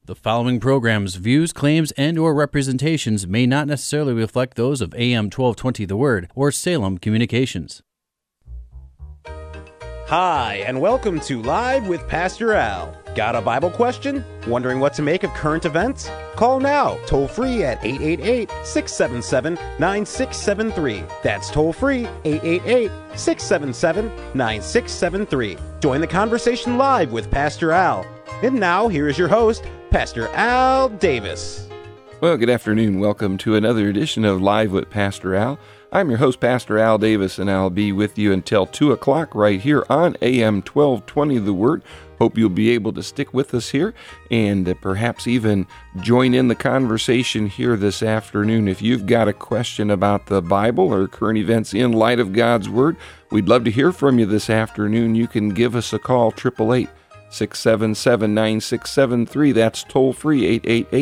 The following program's views, claims, and/or representations may not necessarily reflect those of AM 1220 The Word or Salem Communications. Hi, and welcome to Live with Pastor Al. Got a Bible question? Wondering what to make of current events? Call now, toll free at 888-677-9673. That's toll free, 888-677-9673. Join the conversation live with Pastor Al. And now, here is your host, Pastor Al Davis. Well, good afternoon. Welcome to another edition of Live with Pastor Al. I'm your host, Pastor Al Davis, and I'll be with you until 2 o'clock right here on AM 1220 The Word. Hope you'll be able to stick with us here and perhaps even join in the conversation here this afternoon. If you've got a question about the Bible or current events in light of God's Word, we'd love to hear from you this afternoon. You can give us a call, 888-677-9673. That's toll free,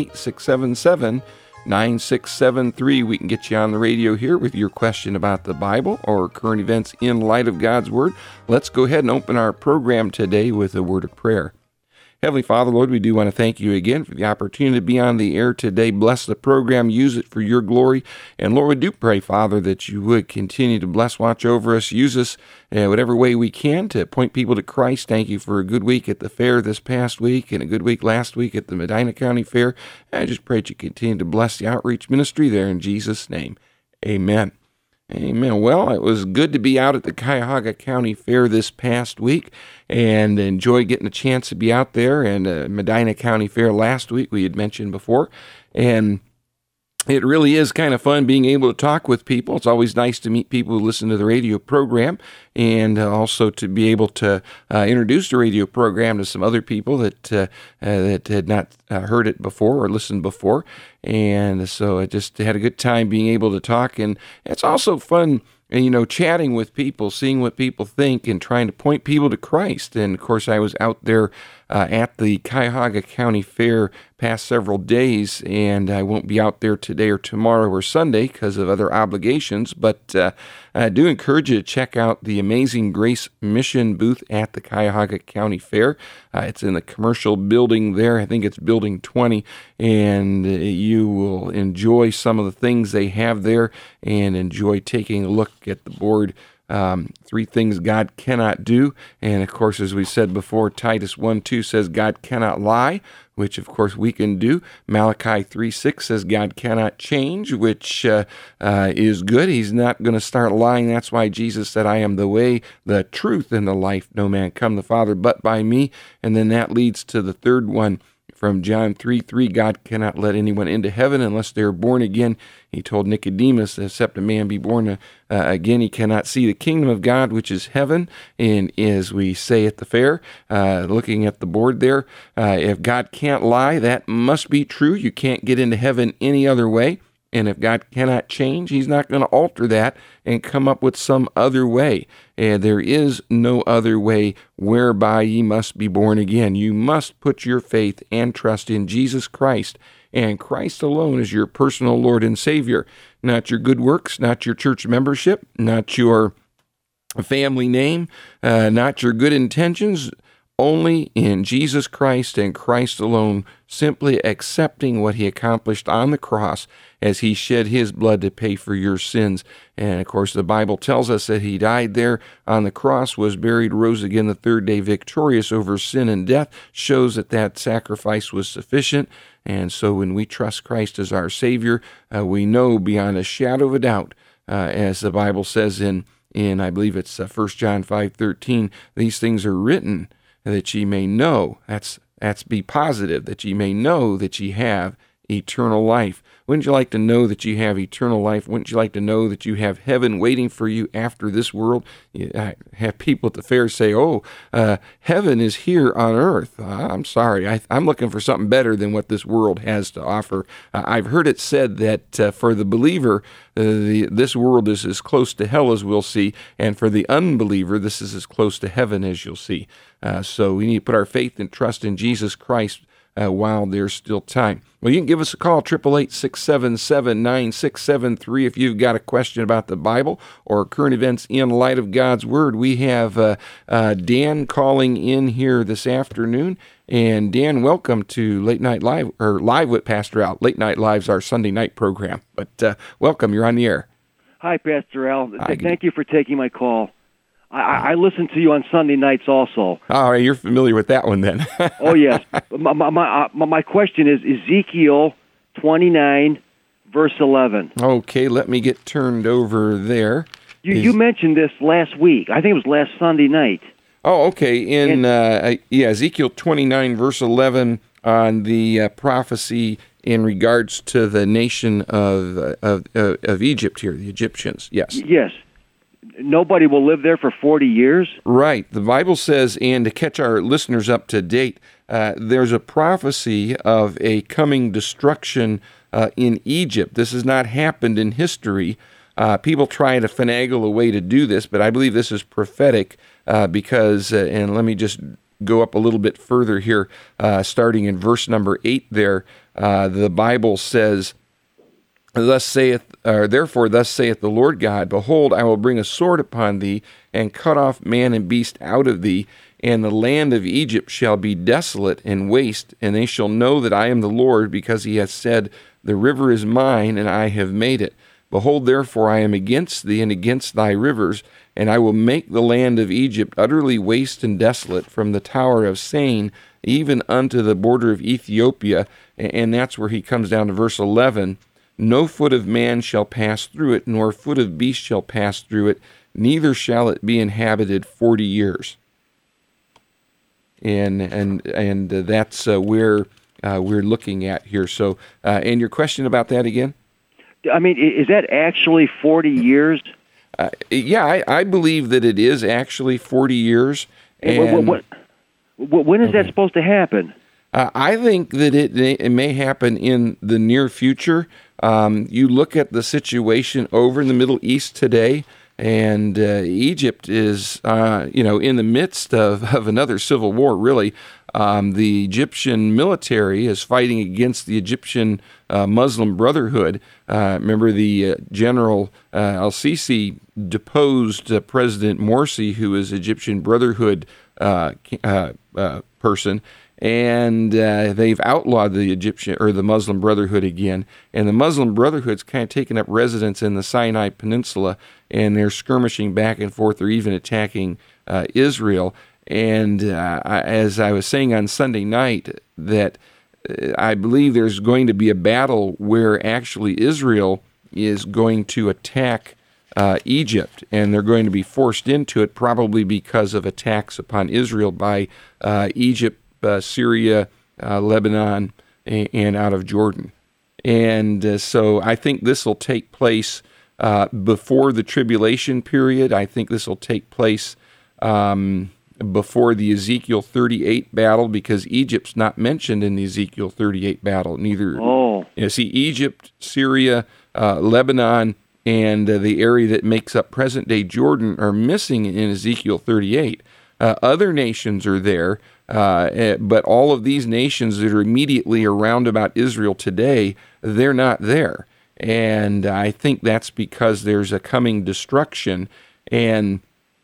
888-677-9673. We can get you on the radio here with your question about the Bible or current events in light of God's Word. Let's go ahead and open our program today with a word of prayer. Heavenly Father, Lord, we do want to thank you again for the opportunity to be on the air today. Bless the program, use it for your glory. And Lord, we do pray, Father, that you would continue to bless, watch over us, use us whatever way we can to point people to Christ. Thank you for a good week at the fair this past week and a good week last week at the Medina County Fair. I just pray that you continue to bless the outreach ministry there in Jesus' name. Amen. Amen. Well, it was good to be out at the Cuyahoga County Fair this past week and enjoy getting a chance to be out there, and Medina County Fair last week we had mentioned before. And it really is kind of fun being able to talk with people. It's always nice to meet people who listen to the radio program, and also to be able to introduce the radio program to some other people that had not heard it before or listened before. And so I just had a good time being able to talk. And it's also fun, chatting with people, seeing what people think, and trying to point people to Christ. And of course, I was out there at the Cuyahoga County Fair past several days, and I won't be out there today or tomorrow or Sunday because of other obligations, but I do encourage you to check out the Amazing Grace Mission booth at the Cuyahoga County Fair. It's in the commercial building there. I think it's building 20, and you will enjoy some of the things they have there and enjoy taking a look at the board. 3 things God cannot do. And of course, as we said before, Titus 1:2 says God cannot lie, which of course we can do. Malachi 3:6 says God cannot change, which is good. He's not going to start lying. That's why Jesus said, I am the way, the truth, and the life. No man come to the Father but by me. And then that leads to the third one from John 3:3, God cannot let anyone into heaven unless they are born again. He told Nicodemus, except a man be born again, he cannot see the kingdom of God, which is heaven. And as we say at the fair, looking at the board there, if God can't lie, that must be true. You can't get into heaven any other way. And if God cannot change, he's not going to alter that and come up with some other way. And there is no other way whereby ye must be born again. You must put your faith and trust in Jesus Christ, and Christ alone is your personal Lord and Savior. Not your good works, not your church membership, not your family name, not your good intentions. Only in Jesus Christ and Christ alone, simply accepting what he accomplished on the cross as he shed his blood to pay for your sins. And of course, the Bible tells us that he died there on the cross, was buried, rose again the third day victorious over sin and death, shows that that sacrifice was sufficient. And so when we trust Christ as our Savior, we know beyond a shadow of a doubt, as the Bible says in I believe it's 1 John 5:13, these things are written that ye may know, that's be positive, that ye may know that ye have eternal life. Wouldn't you like to know that you have eternal life? Wouldn't you like to know that you have heaven waiting for you after this world? I have people at the fair say, heaven is here on earth. I'm sorry, I'm looking for something better than what this world has to offer. I've heard it said that for the believer, this world is as close to hell as we'll see, and for the unbeliever, this is as close to heaven as you'll see. So we need to put our faith and trust in Jesus Christ while there's still time. Well, you can give us a call, 888-677-9673, if you've got a question about the Bible or current events in light of God's Word. We have Dan calling in here this afternoon, And Dan, welcome to Late Night Live, or Live with Pastor Al. Late Night Live's our Sunday night program. But welcome, you're on the air. Hi, Pastor Al. Hi. Thank you for taking my call. I listen to you on Sunday nights also. All right, you're familiar with that one then. Oh, yes. My question is Ezekiel 29, verse 11. Okay, let me get turned over there. You mentioned this last week. I think it was last Sunday night. Oh, okay. In Ezekiel 29, verse 11, on the prophecy in regards to the nation of Egypt here, the Egyptians. Yes. Yes. Nobody will live there for 40 years? Right. The Bible says, and to catch our listeners up to date, there's a prophecy of a coming destruction in Egypt. This has not happened in history. People try to finagle a way to do this, but I believe this is prophetic because, and let me just go up a little bit further here, starting in verse number 8 there, the Bible says, Therefore thus saith the Lord God, Behold, I will bring a sword upon thee, and cut off man and beast out of thee, and the land of Egypt shall be desolate and waste, and they shall know that I am the Lord, because he hath said, The river is mine, and I have made it. Behold, therefore, I am against thee and against thy rivers, and I will make the land of Egypt utterly waste and desolate, from the tower of Sain even unto the border of Ethiopia. And that's where he comes down to verse 11. No foot of man shall pass through it, nor foot of beast shall pass through it, neither shall it be inhabited 40 years. And that's where we're looking at here. So, and your question about that again? I mean, is that actually 40 years? Yeah, I believe that it is actually 40 years. And when is that supposed to happen? I think that it may happen in the near future. You look at the situation over in the Middle East today, and Egypt is, in the midst of another civil war, really. The Egyptian military is fighting against the Egyptian Muslim Brotherhood. Remember, the General al-Sisi deposed President Morsi, who is Egyptian Brotherhood person, and they've outlawed the Egyptian or the Muslim Brotherhood again. And the Muslim Brotherhood's kind of taken up residence in the Sinai Peninsula, and they're skirmishing back and forth. They're even attacking Israel. And as I was saying on Sunday night, that I believe there's going to be a battle where actually Israel is going to attack Egypt, and they're going to be forced into it probably because of attacks upon Israel by Egypt, Syria, Lebanon, and out of Jordan. And so I think this will take place before the tribulation period. I think this will take place before the Ezekiel 38 battle, because Egypt's not mentioned in the Ezekiel 38 battle. Neither. Oh. See, Egypt, Syria, Lebanon, and the area that makes up present-day Jordan are missing in Ezekiel 38. Other nations are there, but all of these nations that are immediately around about Israel today, they're not there. And I think that's because there's a coming destruction. And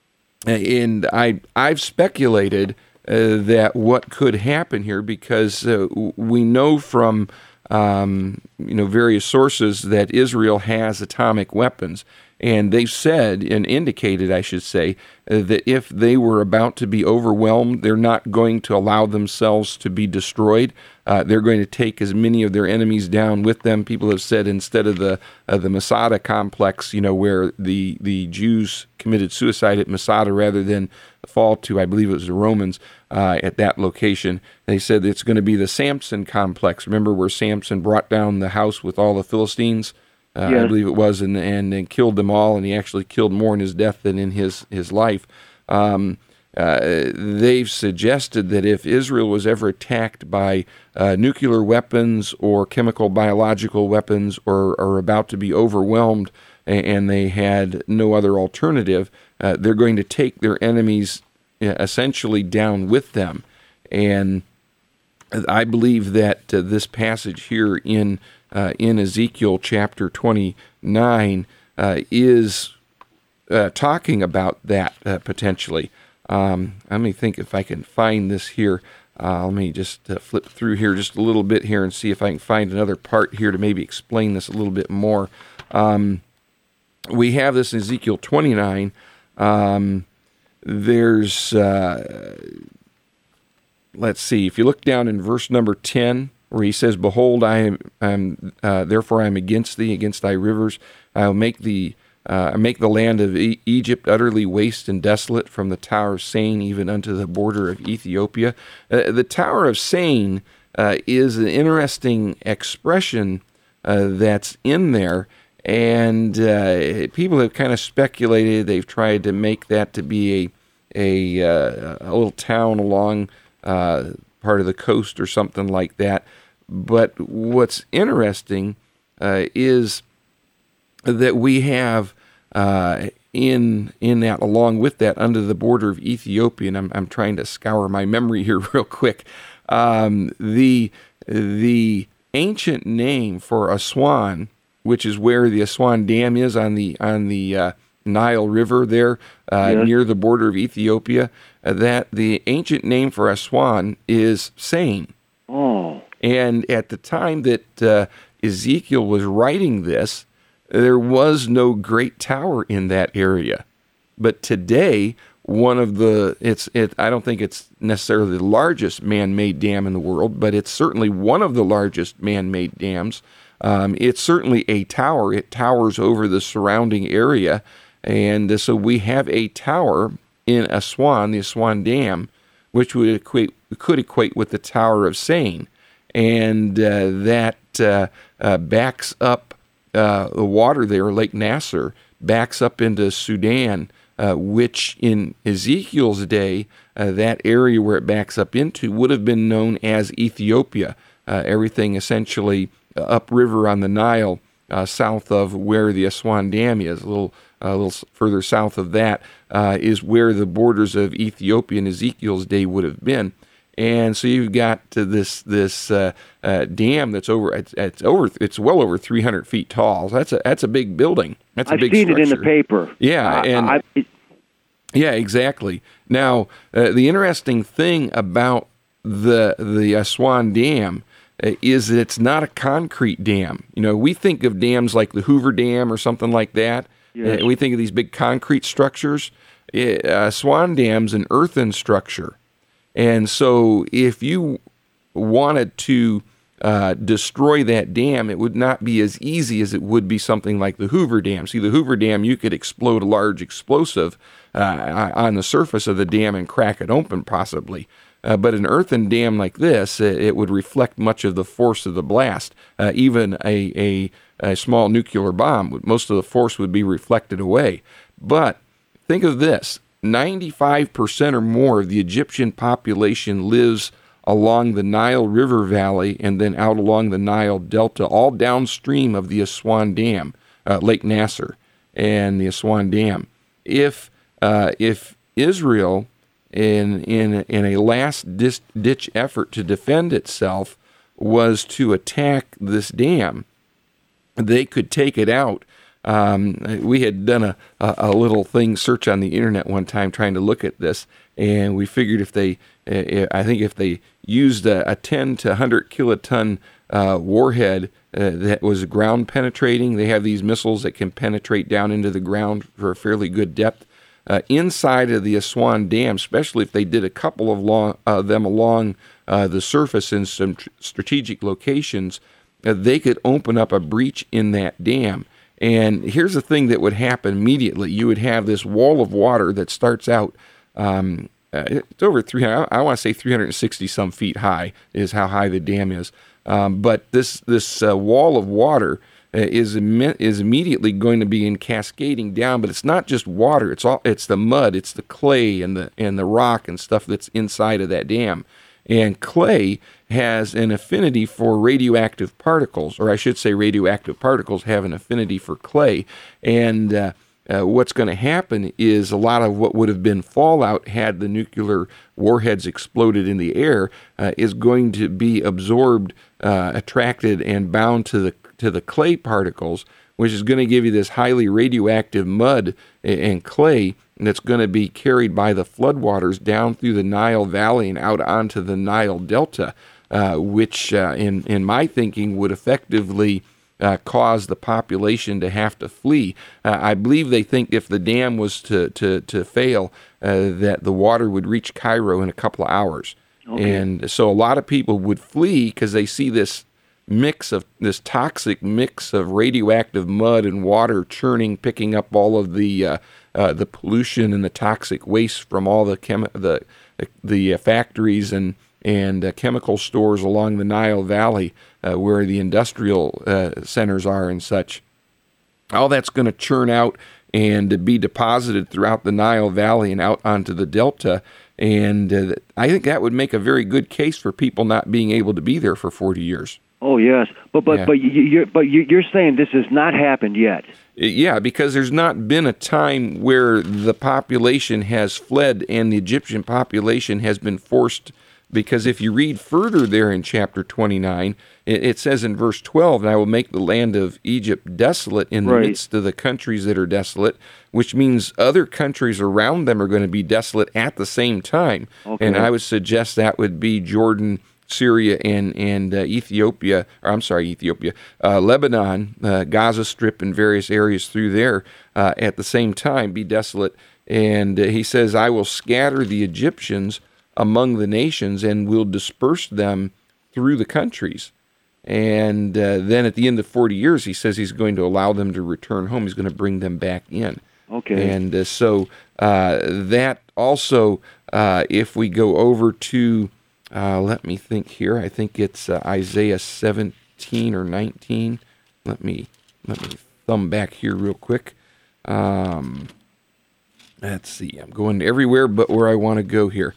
I've speculated that what could happen here, because we know from various sources that Israel has atomic weapons, and they've said and indicated, I should say, that if they were about to be overwhelmed, they're not going to allow themselves to be destroyed. They're going to take as many of their enemies down with them. People have said instead of the Masada complex, where the Jews committed suicide at Masada rather than fall to, I believe it was the Romans at that location, they said it's going to be the Samson complex. Remember where Samson brought down the house with all the Philistines? Yes. I believe it was, and killed them all, and he actually killed more in his death than in his life. They've suggested that if Israel was ever attacked by nuclear weapons or chemical biological weapons, or about to be overwhelmed, and they had no other alternative, they're going to take their enemies essentially down with them. And I believe that this passage here in Ezekiel chapter 29 is talking about that potentially. Let me think if I can find this here. Let me just flip through here just a little bit here and see if I can find another part here to maybe explain this a little bit more. We have this in Ezekiel 29. There's, let's see, if you look down in verse number 10, where he says, "Behold, therefore I am against thee, against thy rivers. I'll make the land of Egypt utterly waste and desolate, from the Tower of Seine even unto the border of Ethiopia." The Tower of Seine is an interesting expression that's in there, and people have kind of speculated. They've tried to make that to be a little town along part of the coast or something like that. But what's interesting is that we have in that, along with that, under the border of Ethiopia, and I'm trying to scour my memory here real quick. The ancient name for Aswan, which is where the Aswan Dam is on the Nile River there, near the border of Ethiopia, that the ancient name for Aswan is Seine. Oh. And at the time that Ezekiel was writing this, there was no great tower in that area. But today, one of the, I don't think it's necessarily the largest man-made dam in the world, but it's certainly one of the largest man-made dams. It's certainly a tower. It towers over the surrounding area. And so we have a tower in Aswan, the Aswan Dam, which could equate with the Tower of Seine. And that backs up the water there, Lake Nasser, backs up into Sudan, which in Ezekiel's day, that area where it backs up into would have been known as Ethiopia. Everything essentially upriver on the Nile, south of where the Aswan Dam is, a little further south of that, is where the borders of Ethiopia in Ezekiel's day would have been. And so you've got this dam that's it's well over 300 feet tall. So that's a big building. That's a big structure. I've seen it in the paper. Yeah, yeah, exactly. Now, the interesting thing about the Aswan Dam is that it's not a concrete dam. You know, we think of dams like the Hoover Dam or something like that. Yes. We think of these big concrete structures. Aswan Dam's an earthen structure. And so if you wanted to destroy that dam, it would not be as easy as it would be something like the Hoover Dam. See, the Hoover Dam, you could explode a large explosive on the surface of the dam and crack it open possibly. But an earthen dam like this, it would reflect much of the force of the blast. Even a small nuclear bomb, most of the force would be reflected away. But think of this. 95% or more of the Egyptian population lives along the Nile River Valley and then out along the Nile Delta, all downstream of the Aswan Dam, Lake Nasser, and the Aswan Dam. If Israel, in a last-ditch effort to defend itself, was to attack this dam, they could take it out. We had done a little search on the internet one time trying to look at this, and we figured if they used a 10 to 100 kiloton warhead that was ground penetrating, they have these missiles that can penetrate down into the ground for a fairly good depth. Inside of the Aswan Dam, especially if they did a couple of them along the surface in some strategic locations, they could open up a breach in that dam. And here's the thing that would happen immediately. You would have this wall of water that starts out, it's over 300, I want to say 360 some feet high is how high the dam is. But this wall of water is immediately going to be cascading down, but it's not just water. It's the mud, it's the clay and the rock and stuff that's inside of that dam. And clay has an affinity for radioactive particles, or I should say radioactive particles have an affinity for clay. And what's going to happen is a lot of what would have been fallout had the nuclear warheads exploded in the air is going to be absorbed, attracted, and bound to the clay particles, which is going to give you this highly radioactive mud and clay that's going to be carried by the floodwaters down through the Nile Valley and out onto the Nile Delta, which in my thinking would effectively cause the population to have to flee. I believe they think if the dam was to fail, that the water would reach Cairo in a couple of hours. Okay. And so a lot of people would flee because they see this toxic mix of radioactive mud and water churning, picking up all of the pollution and the toxic waste from all the factories and chemical stores along the Nile Valley, where the industrial centers are and such. All that's going to churn out and be deposited throughout the Nile Valley and out onto the Delta. And I think that would make a very good case for people not being able to be there for 40 years. Oh yes, but you're saying this has not happened yet. Yeah, because there's not been a time where the population has fled and the Egyptian population has been forced. Because if you read further there in chapter 29, it says in verse 12, "And I will make the land of Egypt desolate in the midst of the countries that are desolate," which means other countries around them are going to be desolate at the same time. Okay. And I would suggest that would be Jordan, Syria, and Lebanon, Gaza Strip, and various areas through there at the same time be desolate. And he says, "I will scatter the Egyptians among the nations and will disperse them through the countries." And then at the end of 40 years, he says he's going to allow them to return home. He's going to bring them back in. Okay. And so that also, if we go over to, let me think here. I think it's Isaiah 17 or 19. Let me thumb back here real quick. Let's see. I'm going everywhere but where I want to go here.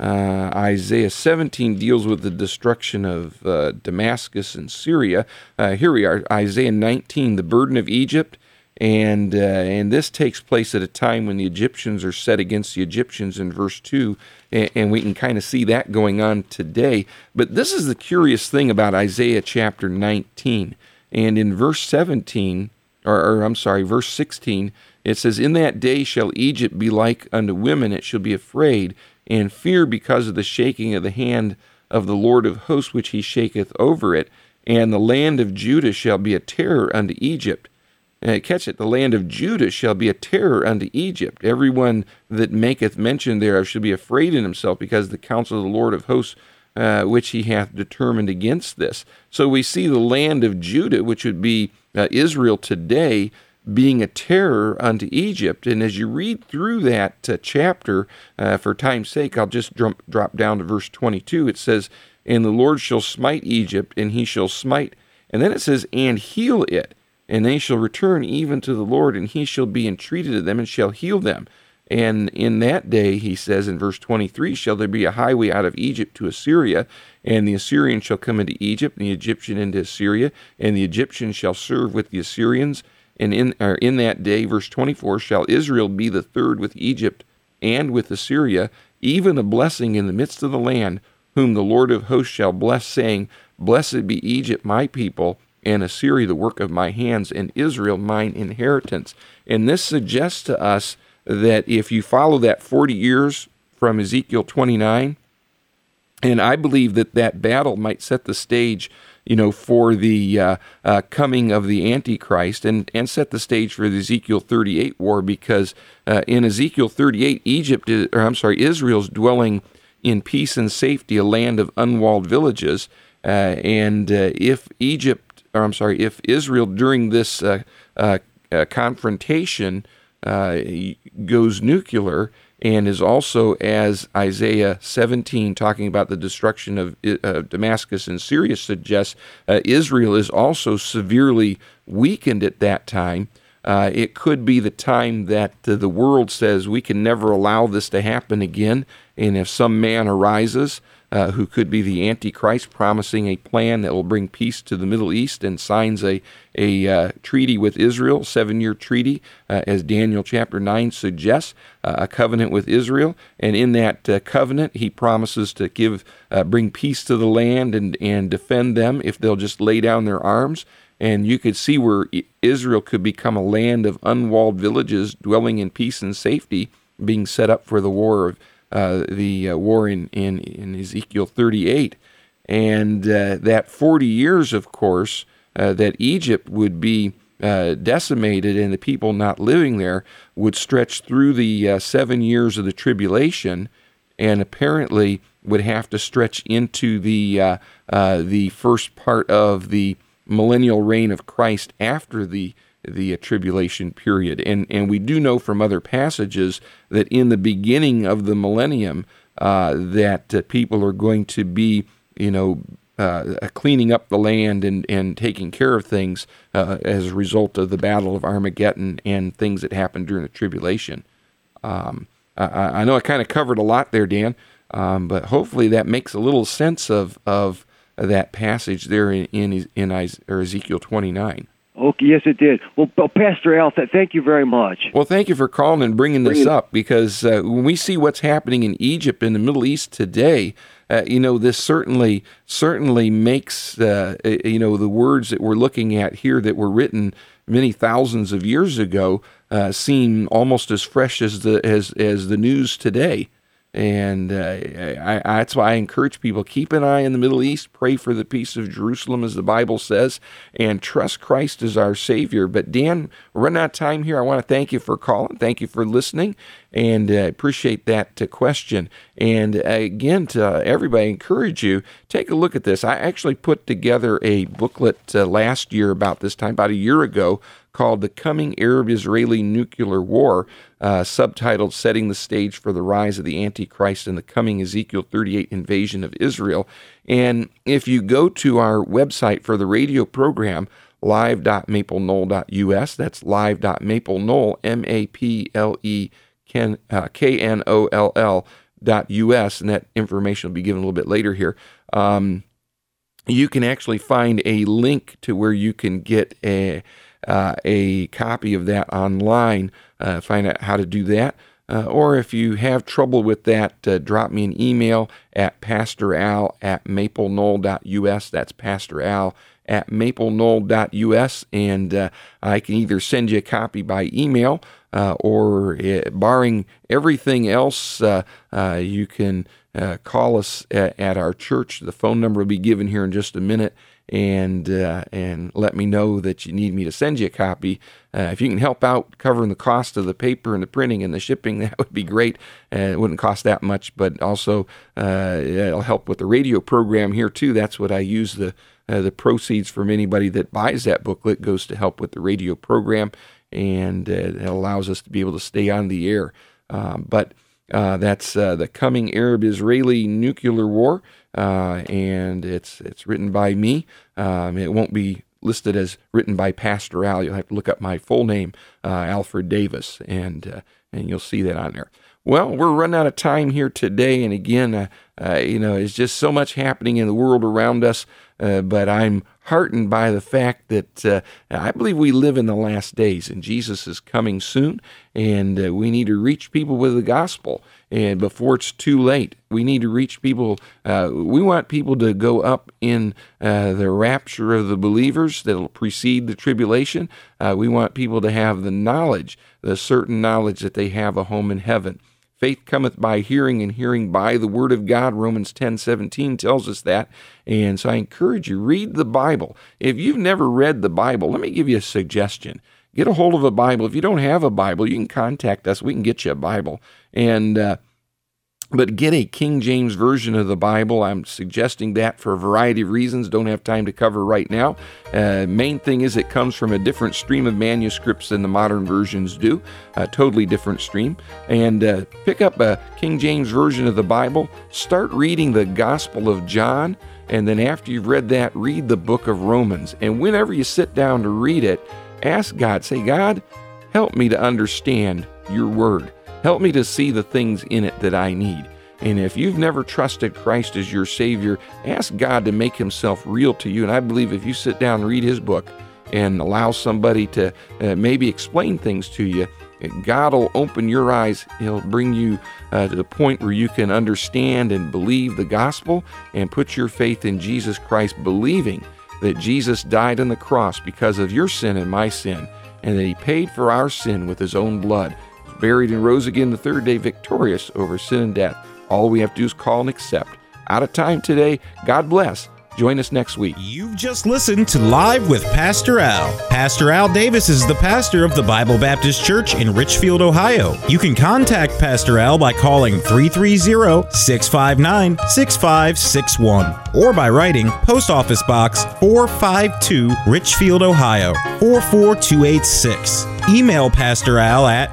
Isaiah 17 deals with the destruction of Damascus and Syria. Here we are, Isaiah 19, the burden of Egypt, and this takes place at a time when the Egyptians are set against the Egyptians in verse 2, and we can kind of see that going on today. But this is the curious thing about Isaiah chapter 19, and in verse 17, verse 16, it says, "In that day shall Egypt be like unto women, it shall be afraid, and fear because of the shaking of the hand of the Lord of hosts, which he shaketh over it. And the land of Judah shall be a terror unto Egypt." Catch it, the land of Judah shall be a terror unto Egypt. Everyone that maketh mention thereof shall be afraid in himself, because the counsel of the Lord of hosts, which he hath determined against this. So we see the land of Judah, which would be Israel today, being a terror unto Egypt. And as you read through that chapter, for time's sake, I'll just drop down to verse 22. It says, "And the Lord shall smite Egypt, and he shall smite," and then it says, "and heal it, and they shall return even to the Lord, and he shall be entreated of them, and shall heal them. And in that day," he says in verse 23, "shall there be a highway out of Egypt to Assyria, and the Assyrian shall come into Egypt, and the Egyptian into Assyria, and the Egyptian shall serve with the Assyrians. And in that day," verse 24, "shall Israel be the third with Egypt and with Assyria, even a blessing in the midst of the land, whom the Lord of hosts shall bless, saying, Blessed be Egypt, my people, and Assyria, the work of my hands, and Israel, mine inheritance." And this suggests to us that if you follow that 40 years from Ezekiel 29, and I believe that battle might set the stage, for the coming of the Antichrist, and set the stage for the Ezekiel 38 war, because in Ezekiel 38, Israel's dwelling in peace and safety, a land of unwalled villages, and if Israel during this confrontation goes nuclear, and is also, as Isaiah 17, talking about the destruction of Damascus and Syria suggests, Israel is also severely weakened at that time. It could be the time that the world says we can never allow this to happen again, and if some man arises who could be the Antichrist, promising a plan that will bring peace to the Middle East, and signs a treaty with Israel, 7-year treaty, as Daniel chapter 9 suggests, a covenant with Israel. And in that covenant, he promises to bring peace to the land and defend them if they'll just lay down their arms. And you could see where Israel could become a land of unwalled villages dwelling in peace and safety, being set up for the war in Ezekiel 38. And that 40 years, of course, that Egypt would be decimated and the people not living there would stretch through the 7 years of the tribulation, and apparently would have to stretch into the first part of the millennial reign of Christ after the tribulation period. And we do know from other passages that in the beginning of the millennium that people are going to be, cleaning up the land and taking care of things as a result of the Battle of Armageddon and things that happened during the tribulation. I know I kind of covered a lot there, Dan, but hopefully that makes a little sense of that passage there in Ezekiel 29. Okay, yes, it did. Well, Pastor Al, thank you very much. Well, thank you for calling and bringing this up, because when we see what's happening in Egypt, in the Middle East today, this certainly makes the words that we're looking at here that were written many thousands of years ago seem almost as fresh as the news today. And that's why I encourage people, keep an eye in the Middle East, pray for the peace of Jerusalem, as the Bible says, and trust Christ as our Savior. But Dan, we're running out of time here. I want to thank you for calling. Thank you for listening, and appreciate that question. And again, to everybody, I encourage you, take a look at this. I actually put together a booklet last year about this time, about a year ago, called The Coming Arab-Israeli Nuclear War, subtitled Setting the Stage for the Rise of the Antichrist and the Coming Ezekiel 38 Invasion of Israel. And if you go to our website for the radio program, live.mapleknoll.us, that's live.mapleknoll, MAPLEKNOLL.us, and that information will be given a little bit later here. You can actually find a link to where you can get a copy of that online, find out how to do that. Or if you have trouble with that, drop me an email at pastoral@mapleknoll.us. That's pastoral@mapleknoll.us, and I can either send you a copy by email, or barring everything else, you can call us at our church. The phone number will be given here in just a minute, and let me know that you need me to send you a copy. If you can help out covering the cost of the paper and the printing and the shipping, that would be great. It wouldn't cost that much, but also it'll help with the radio program here too. That's what I use. The proceeds from anybody that buys that booklet goes to help with the radio program, and it allows us to be able to stay on the air. But that's The Coming Arab-Israeli Nuclear War, and it's written by me. It won't be listed as written by Pastor Al. You'll have to look up my full name, Alfred Davis, and you'll see that on there. Well, we're running out of time here today, and again, it's just so much happening in the world around us, but I'm heartened by the fact that I believe we live in the last days, and Jesus is coming soon, and we need to reach people with the gospel, and before it's too late. We need to reach people. We want people to go up in the rapture of the believers that will precede the tribulation. We want people to have the knowledge, the certain knowledge that they have a home in heaven. Faith cometh by hearing, and hearing by the word of God. Romans 10:17 tells us that. And so I encourage you, read the Bible. If you've never read the Bible, let me give you a suggestion. Get a hold of a Bible. If you don't have a Bible, you can contact us. We can get you a Bible. But get a King James Version of the Bible. I'm suggesting that for a variety of reasons. Don't have time to cover right now. Main thing is it comes from a different stream of manuscripts than the modern versions do. A totally different stream. And pick up a King James Version of the Bible. Start reading the Gospel of John. And then after you've read that, read the book of Romans. And whenever you sit down to read it, ask God. Say, God, help me to understand your word. Help me to see the things in it that I need. And if you've never trusted Christ as your Savior, ask God to make himself real to you. And I believe if you sit down and read his book and allow somebody to maybe explain things to you, God will open your eyes. He'll bring you to the point where you can understand and believe the gospel and put your faith in Jesus Christ, believing that Jesus died on the cross because of your sin and my sin, and that he paid for our sin with his own blood. buried, and rose again the third day victorious over sin and death. All we have to do is call and accept. Out of time today. God bless. Join us next week. You've just listened to Live with Pastor Al. Pastor Al Davis is the pastor of the Bible Baptist Church in Richfield, Ohio. You can contact Pastor Al by calling 330-659-6561 or by writing Post Office Box 452, Richfield, Ohio 44286. Email Pastor Al at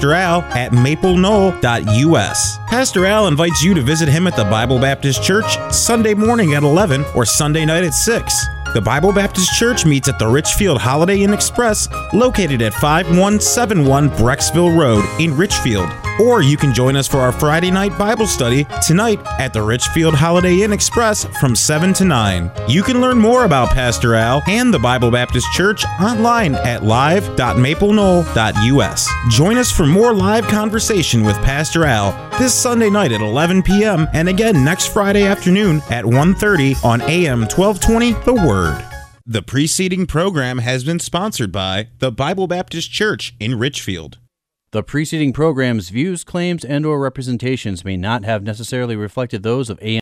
pastoral@mapleknoll.us. Pastor Al invites you to visit him at the Bible Baptist Church Sunday morning at 11 or Sunday night at 6. The Bible Baptist Church meets at the Richfield Holiday Inn Express, located at 5171 Brecksville Road in Richfield. Or you can join us for our Friday night Bible study tonight at the Richfield Holiday Inn Express from 7 to 9. You can learn more about Pastor Al and the Bible Baptist Church online at live.mapleknoll.us. Join us for more live conversation with Pastor Al this Sunday night at 11 p.m. and again next Friday afternoon at 1:30 on AM 1220 The Word. The preceding program has been sponsored by the Bible Baptist Church in Richfield. The preceding program's views, claims, and/or representations may not have necessarily reflected those of AM